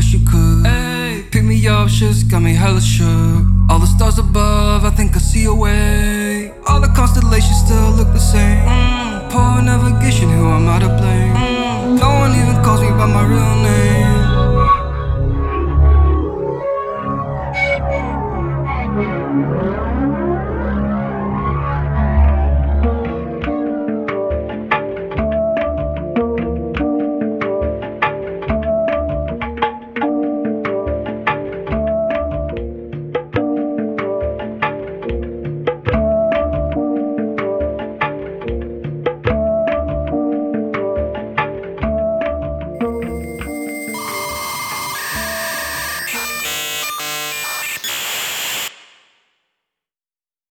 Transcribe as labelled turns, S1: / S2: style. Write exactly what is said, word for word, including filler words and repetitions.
S1: wish you could. Hey, pick me up, shit's got me hella shook. All the stars above, I think I see a way. All the constellations still look the same. mm, Poor navigation, who am I to blame? mm, No one even calls me by my real name.